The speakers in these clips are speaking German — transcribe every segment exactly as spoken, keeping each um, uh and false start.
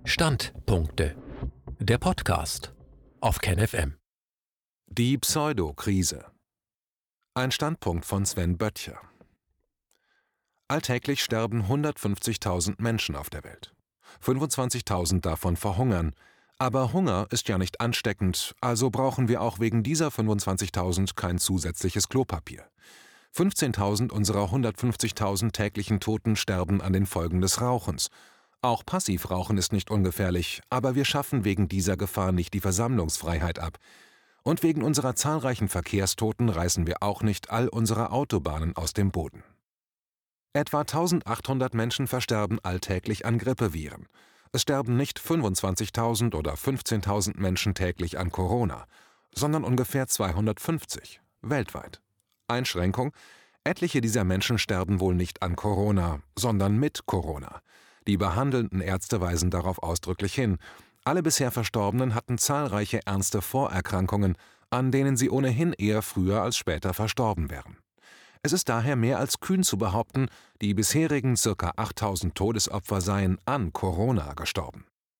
Standpunkte. Der Podcast auf KenFM. Die Pseudokrise. Ein Standpunkt von Sven Böttcher. Alltäglich sterben hundertfünfzigtausend Menschen auf der Welt. fünfundzwanzigtausend davon verhungern. Aber Hunger ist ja nicht ansteckend, also brauchen wir auch wegen dieser fünfundzwanzigtausend kein zusätzliches Klopapier. fünfzehntausend unserer hundertfünfzigtausend täglichen Toten sterben an den Folgen des Rauchens. Auch Passivrauchen ist nicht ungefährlich, aber wir schaffen wegen dieser Gefahr nicht die Versammlungsfreiheit ab. Und wegen unserer zahlreichen Verkehrstoten reißen wir auch nicht all unsere Autobahnen aus dem Boden. Etwa eintausendachthundert Menschen versterben alltäglich an Grippeviren. Es sterben nicht fünfundzwanzigtausend oder fünfzehntausend Menschen täglich an Corona, sondern ungefähr zweihundertfünfzig, weltweit. Einschränkung: Etliche dieser Menschen sterben wohl nicht an Corona, sondern mit Corona. Die behandelnden Ärzte weisen darauf ausdrücklich hin. Alle bisher Verstorbenen hatten zahlreiche ernste Vorerkrankungen, an denen sie ohnehin eher früher als später verstorben wären. Es ist daher mehr als kühn zu behaupten, die bisherigen ca. achttausend Todesopfer seien an Corona gestorben.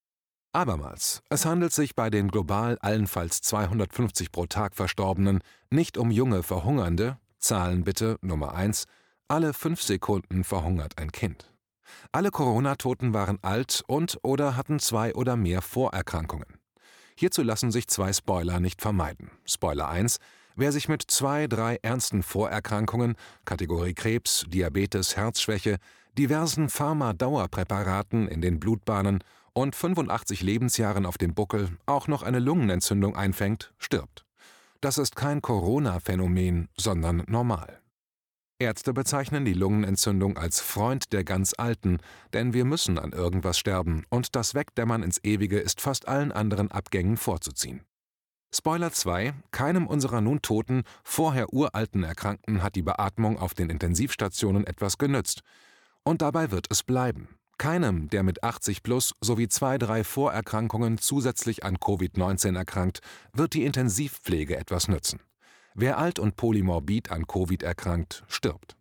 Abermals, es handelt sich bei den global allenfalls zweihundertfünfzig pro Tag Verstorbenen nicht um junge Verhungernde. Zahlen bitte Nummer eins: alle fünf Sekunden verhungert ein Kind. Alle Corona-Toten waren alt und oder hatten zwei oder mehr Vorerkrankungen. Hierzu lassen sich zwei Spoiler nicht vermeiden. Spoiler eins: Wer sich mit zwei, drei ernsten Vorerkrankungen, Kategorie Krebs, Diabetes, Herzschwäche, diversen Pharma-Dauerpräparaten in den Blutbahnen und fünfundachtzig Lebensjahren auf dem Buckel auch noch eine Lungenentzündung einfängt, stirbt. Das ist kein Corona-Phänomen, sondern normal. Ärzte bezeichnen die Lungenentzündung als Freund der ganz Alten, denn wir müssen an irgendwas sterben und das Wegdämmern ins Ewige ist fast allen anderen Abgängen vorzuziehen. Spoiler zwei: Keinem unserer nun toten, vorher uralten Erkrankten hat die Beatmung auf den Intensivstationen etwas genützt. Und dabei wird es bleiben. Keinem, der mit achtzig plus sowie zwei, drei Vorerkrankungen zusätzlich an Covid neunzehn erkrankt, wird die Intensivpflege etwas nützen. Wer alt und polymorbid an Covid erkrankt, stirbt.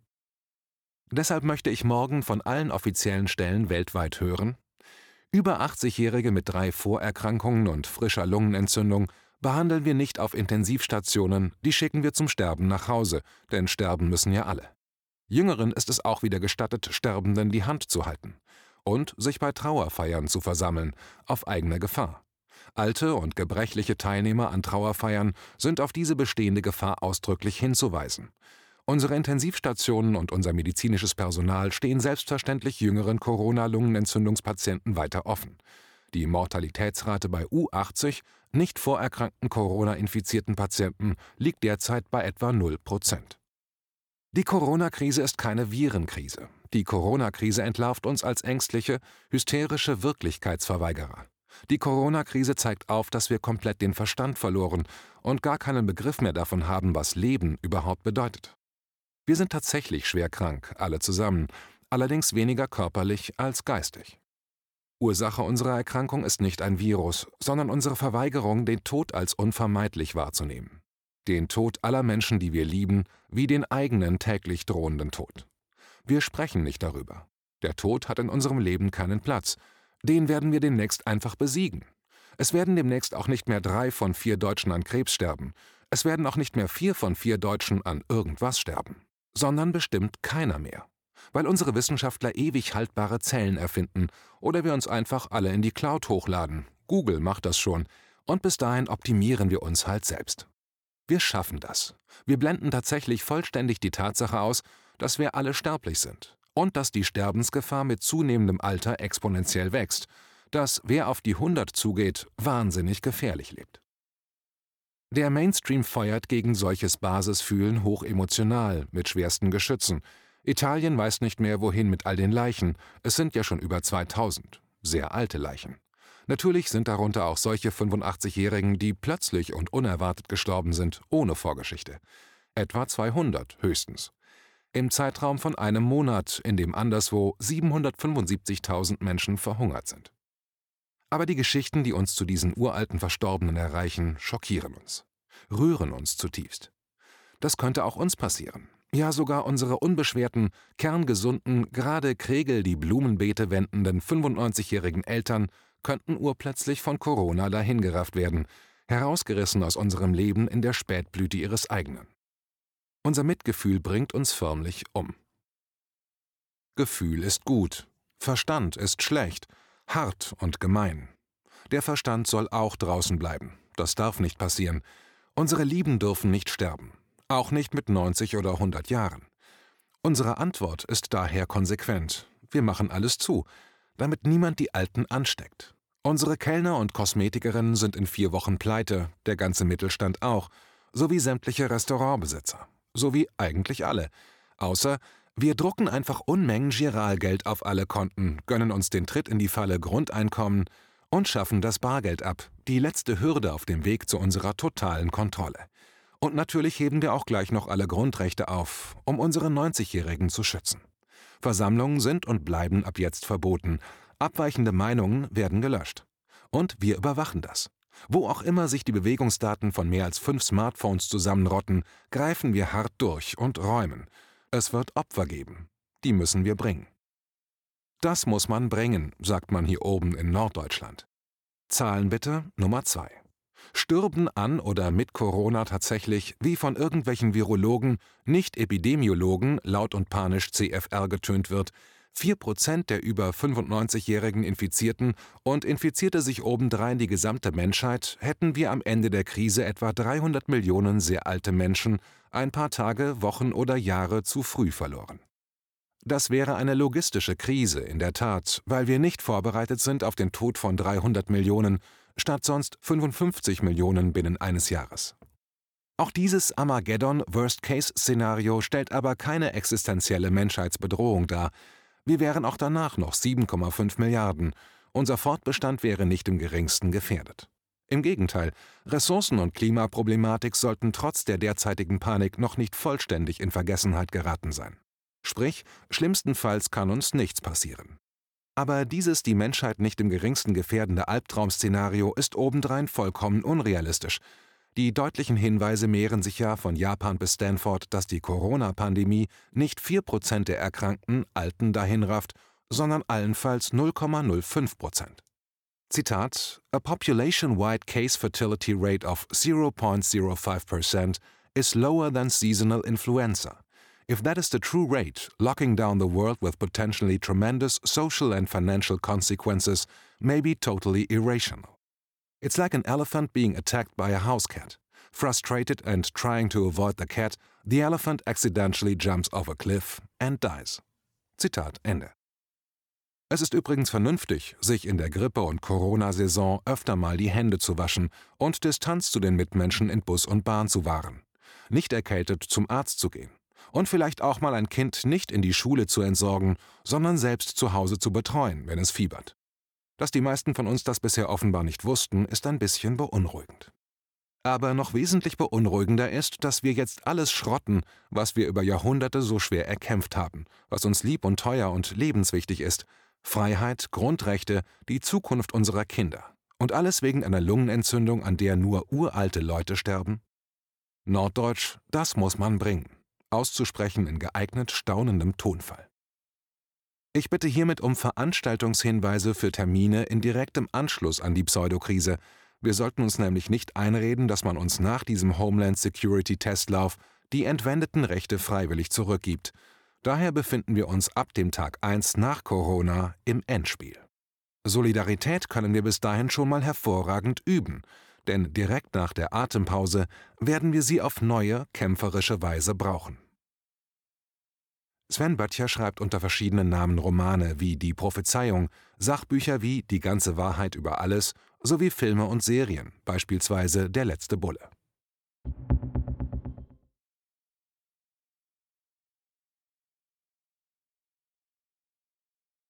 Deshalb möchte ich morgen von allen offiziellen Stellen weltweit hören: Über achtzigjährige mit drei Vorerkrankungen und frischer Lungenentzündung behandeln wir nicht auf Intensivstationen, die schicken wir zum Sterben nach Hause, denn sterben müssen ja alle. Jüngeren ist es auch wieder gestattet, Sterbenden die Hand zu halten und sich bei Trauerfeiern zu versammeln, auf eigene Gefahr. Alte und gebrechliche Teilnehmer an Trauerfeiern sind auf diese bestehende Gefahr ausdrücklich hinzuweisen. Unsere Intensivstationen und unser medizinisches Personal stehen selbstverständlich jüngeren Corona-Lungenentzündungspatienten weiter offen. Die Mortalitätsrate bei U achtzig, nicht vorerkrankten Corona-infizierten Patienten, liegt derzeit bei etwa null Prozent. Die Corona-Krise ist keine Virenkrise. Die Corona-Krise entlarvt uns als ängstliche, hysterische Wirklichkeitsverweigerer. Die Corona-Krise zeigt auf, dass wir komplett den Verstand verloren und gar keinen Begriff mehr davon haben, was Leben überhaupt bedeutet. Wir sind tatsächlich schwer krank, alle zusammen, allerdings weniger körperlich als geistig. Ursache unserer Erkrankung ist nicht ein Virus, sondern unsere Verweigerung, den Tod als unvermeidlich wahrzunehmen. Den Tod aller Menschen, die wir lieben, wie den eigenen täglich drohenden Tod. Wir sprechen nicht darüber. Der Tod hat in unserem Leben keinen Platz. Den werden wir demnächst einfach besiegen. Es werden demnächst auch nicht mehr drei von vier Deutschen an Krebs sterben. Es werden auch nicht mehr vier von vier Deutschen an irgendwas sterben. Sondern bestimmt keiner mehr. Weil unsere Wissenschaftler ewig haltbare Zellen erfinden oder wir uns einfach alle in die Cloud hochladen. Google macht das schon. Und bis dahin optimieren wir uns halt selbst. Wir schaffen das. Wir blenden tatsächlich vollständig die Tatsache aus, dass wir alle sterblich sind. Und dass die Sterbensgefahr mit zunehmendem Alter exponentiell wächst, dass wer auf die hundert zugeht, wahnsinnig gefährlich lebt. Der Mainstream feuert gegen solches Basisfühlen hochemotional, mit schwersten Geschützen. Italien weiß nicht mehr, wohin mit all den Leichen, es sind ja schon über zweitausend, sehr alte Leichen. Natürlich sind darunter auch solche fünfundachtzigjährigen, die plötzlich und unerwartet gestorben sind, ohne Vorgeschichte. Etwa zweihundert höchstens. Im Zeitraum von einem Monat, in dem anderswo siebenhundertfünfundsiebzigtausend Menschen verhungert sind. Aber die Geschichten, die uns zu diesen uralten Verstorbenen erreichen, schockieren uns, rühren uns zutiefst. Das könnte auch uns passieren. Ja, sogar unsere unbeschwerten, kerngesunden, gerade Kregel die Blumenbeete wendenden fünfundneunzigjährigen Eltern könnten urplötzlich von Corona dahingerafft werden, herausgerissen aus unserem Leben in der Spätblüte ihres eigenen. Unser Mitgefühl bringt uns förmlich um. Gefühl ist gut, Verstand ist schlecht, hart und gemein. Der Verstand soll auch draußen bleiben, das darf nicht passieren. Unsere Lieben dürfen nicht sterben, auch nicht mit neunzig oder hundert Jahren. Unsere Antwort ist daher konsequent, wir machen alles zu, damit niemand die Alten ansteckt. Unsere Kellner und Kosmetikerinnen sind in vier Wochen pleite, der ganze Mittelstand auch, sowie sämtliche Restaurantbesitzer, sowie eigentlich alle. Außer, wir drucken einfach Unmengen Giralgeld auf alle Konten, gönnen uns den Tritt in die Falle Grundeinkommen und schaffen das Bargeld ab, die letzte Hürde auf dem Weg zu unserer totalen Kontrolle. Und natürlich heben wir auch gleich noch alle Grundrechte auf, um unsere neunzigjährigen zu schützen. Versammlungen sind und bleiben ab jetzt verboten. Abweichende Meinungen werden gelöscht. Und wir überwachen das. Wo auch immer sich die Bewegungsdaten von mehr als fünf Smartphones zusammenrotten, greifen wir hart durch und räumen. Es wird Opfer geben. Die müssen wir bringen. Das muss man bringen, sagt man hier oben in Norddeutschland. Zahlen bitte Nummer zwei. Stürben an oder mit Corona tatsächlich, wie von irgendwelchen Virologen, nicht Epidemiologen, laut und panisch C F R getönt wird, vier Prozent der über fünfundneunzigjährigen Infizierten und infizierte sich obendrein die gesamte Menschheit, hätten wir am Ende der Krise etwa dreihundert Millionen sehr alte Menschen ein paar Tage, Wochen oder Jahre zu früh verloren. Das wäre eine logistische Krise, in der Tat, weil wir nicht vorbereitet sind auf den Tod von dreihundert Millionen, statt sonst fünfundfünfzig Millionen binnen eines Jahres. Auch dieses Armageddon-Worst-Case-Szenario stellt aber keine existenzielle Menschheitsbedrohung dar. Wir wären auch danach noch sieben Komma fünf Milliarden. Unser Fortbestand wäre nicht im geringsten gefährdet. Im Gegenteil, Ressourcen- und Klimaproblematik sollten trotz der derzeitigen Panik noch nicht vollständig in Vergessenheit geraten sein. Sprich, schlimmstenfalls kann uns nichts passieren. Aber dieses die Menschheit nicht im geringsten gefährdende Albtraum-Szenario ist obendrein vollkommen unrealistisch. Die deutlichen Hinweise mehren sich ja von Japan bis Stanford, dass die Corona-Pandemie nicht vier Prozent der erkrankten Alten dahinrafft, sondern allenfalls null Komma null fünf Prozent. Zitat: A population-wide case fertility rate of zero point zero five percent is lower than seasonal influenza. If that is the true rate, locking down the world with potentially tremendous social and financial consequences may be totally irrational. It's like an elephant being attacked by a house cat. Frustrated and trying to avoid the cat, the elephant accidentally jumps off a cliff and dies. Zitat Ende. Es ist übrigens vernünftig, sich in der Grippe- und Corona-Saison öfter mal die Hände zu waschen und Distanz zu den Mitmenschen in Bus und Bahn zu wahren. Nicht erkältet zum Arzt zu gehen. Und vielleicht auch mal ein Kind nicht in die Schule zu entsorgen, sondern selbst zu Hause zu betreuen, wenn es fiebert. Dass die meisten von uns das bisher offenbar nicht wussten, ist ein bisschen beunruhigend. Aber noch wesentlich beunruhigender ist, dass wir jetzt alles schrotten, was wir über Jahrhunderte so schwer erkämpft haben, was uns lieb und teuer und lebenswichtig ist. Freiheit, Grundrechte, die Zukunft unserer Kinder. Und alles wegen einer Lungenentzündung, an der nur uralte Leute sterben? Norddeutsch, das muss man bringen. Auszusprechen in geeignet staunendem Tonfall. Ich bitte hiermit um Veranstaltungshinweise für Termine in direktem Anschluss an die Pseudokrise. Wir sollten uns nämlich nicht einreden, dass man uns nach diesem Homeland Security Testlauf die entwendeten Rechte freiwillig zurückgibt. Daher befinden wir uns ab dem Tag eins nach Corona im Endspiel. Solidarität können wir bis dahin schon mal hervorragend üben, denn direkt nach der Atempause werden wir sie auf neue, kämpferische Weise brauchen. Sven Böttcher schreibt unter verschiedenen Namen Romane wie Die Prophezeiung, Sachbücher wie Die ganze Wahrheit über alles sowie Filme und Serien, beispielsweise Der letzte Bulle.